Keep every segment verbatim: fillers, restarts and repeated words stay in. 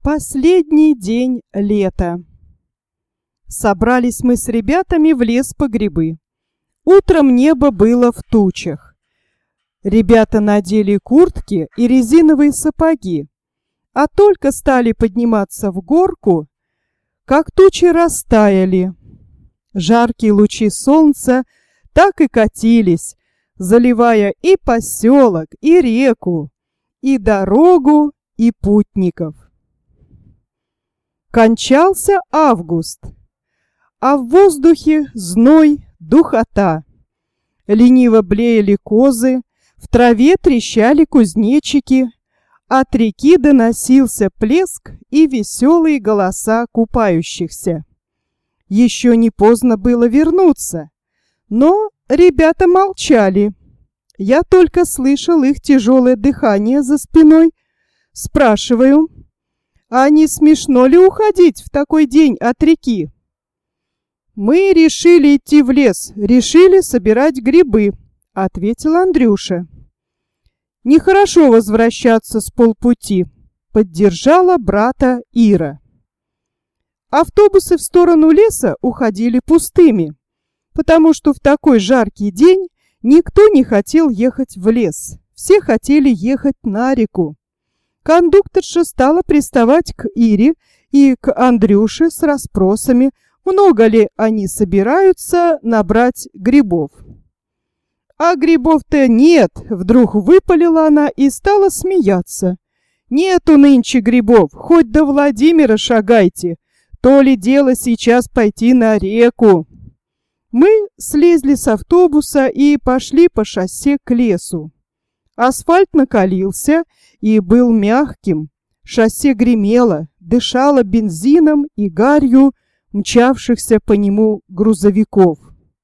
Последний день лета. Собрались мы с ребятами в лес по грибы. Утром небо было в тучах. Ребята надели куртки и резиновые сапоги, а только стали подниматься в горку, как тучи растаяли. Жаркие лучи солнца так и катились, заливая и поселок, и реку, и дорогу, и путников. Кончался август, а в воздухе зной, духота. Лениво блеяли козы, в траве трещали кузнечики, от реки доносился плеск и веселые голоса купающихся. Еще не поздно было вернуться, но ребята молчали. Я только слышал их тяжелое дыхание за спиной. Спрашиваю: а не смешно ли уходить в такой день от реки? Мы решили идти в лес, решили собирать грибы, ответил Андрюша. Нехорошо возвращаться с полпути, поддержала брата Ира. Автобусы в сторону леса уходили пустыми, потому что в такой жаркий день никто не хотел ехать в лес, все хотели ехать на реку. Кондукторша стала приставать к Ире и к Андрюше с расспросами, много ли они собираются набрать грибов. «А грибов-то нет!» — вдруг выпалила она и стала смеяться. «Нету нынче грибов, хоть до Владимира шагайте, то ли дело сейчас пойти на реку». Мы слезли с автобуса и пошли по шоссе к лесу. Асфальт накалился и был мягким, шоссе гремело, дышало бензином и гарью мчавшихся по нему грузовиков.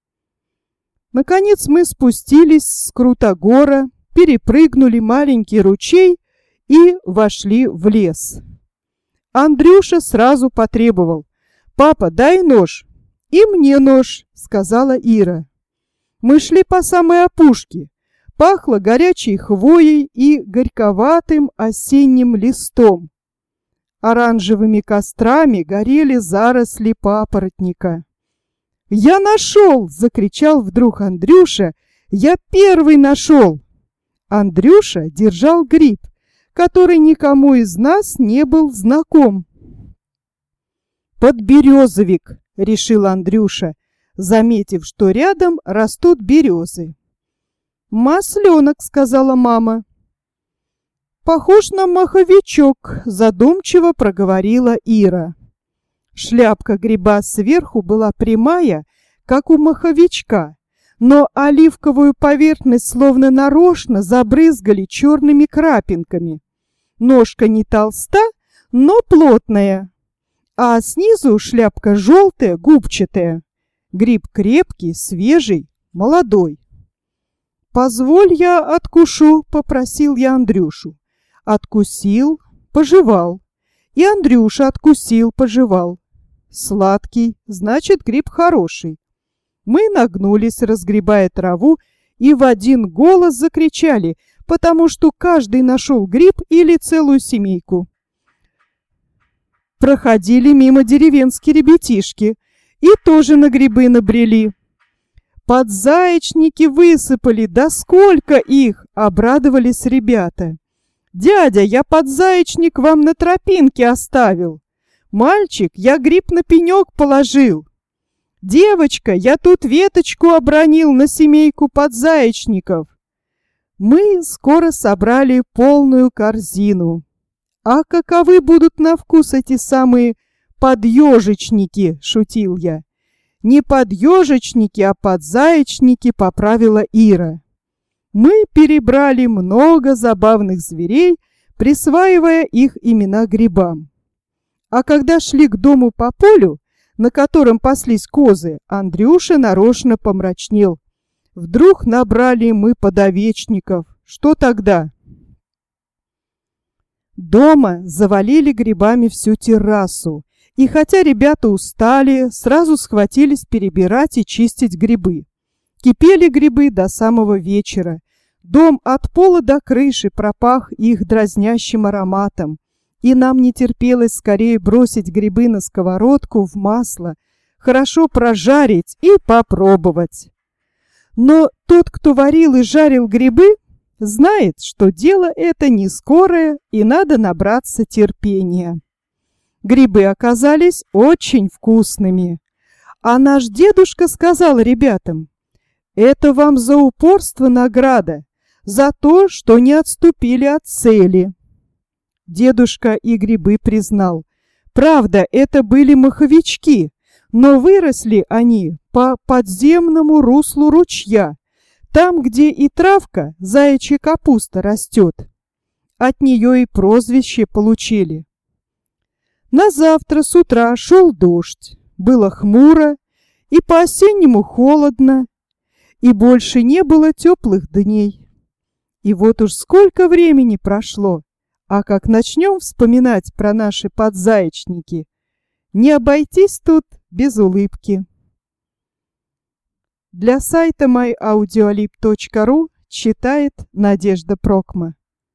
Наконец мы спустились с крутогора, перепрыгнули маленький ручей и вошли в лес. Андрюша сразу потребовал: «Папа, дай нож». «И мне нож», — сказала Ира. Мы шли по самой опушке. Пахло горячей хвоей и горьковатым осенним листом. Оранжевыми кострами горели заросли папоротника. «Я нашел!» — закричал вдруг Андрюша. «Я первый нашел!» Андрюша держал гриб, который никому из нас не был знаком. «Подберезовик», — решил Андрюша, заметив, что рядом растут березы. «Масленок», — сказала мама. «Похож на маховичок», — задумчиво проговорила Ира. Шляпка гриба сверху была прямая, как у маховичка, но оливковую поверхность словно нарочно забрызгали черными крапинками. Ножка не толста, но плотная, а снизу шляпка желтая, губчатая. Гриб крепкий, свежий, молодой. «Позволь я откушу», — попросил я Андрюшу. Откусил, пожевал. И Андрюша откусил, пожевал. Сладкий, значит, гриб хороший. Мы нагнулись, разгребая траву, и в один голос закричали, потому что каждый нашел гриб или целую семейку. Проходили мимо деревенские ребятишки и тоже на грибы набрели. Подзаечники высыпали, да сколько их! Обрадовались ребята. «Дядя, я подзаечник вам на тропинке оставил. Мальчик, я гриб на пенек положил. Девочка, я тут веточку обронил на семейку подзаечников». Мы скоро собрали полную корзину. «А каковы будут на вкус эти самые подъежечники?» — шутил я. «Не подъежечники, а подзаечники», — поправила Ира. Мы перебрали много забавных зверей, присваивая их имена грибам. А когда шли к дому по полю, на котором паслись козы, Андрюша нарочно помрачнел. Вдруг набрали мы подовечников. Что тогда? Дома завалили грибами всю террасу. И хотя ребята устали, сразу схватились перебирать и чистить грибы. Кипели грибы до самого вечера. Дом от пола до крыши пропах их дразнящим ароматом. и нам не терпелось скорее бросить грибы на сковородку в масло, хорошо прожарить и попробовать. Но тот, кто варил и жарил грибы, знает, что дело это не скорое и надо набраться терпения. Грибы оказались очень вкусными, а наш дедушка сказал ребятам: «Это вам за упорство награда, за то, что не отступили от цели». Дедушка и грибы признал. Правда, это были маховички, но выросли они по подземному руслу ручья, там, где и травка, заячья капуста, растет. От нее и прозвище получили. На завтра с утра шел дождь, было хмуро и по-осеннему холодно, и больше не было теплых дней. И вот уж сколько времени прошло, а как начнем вспоминать про наши подзаячники, не обойтись тут без улыбки. Для сайта май аудиолиб точка ру читает Надежда Прокма.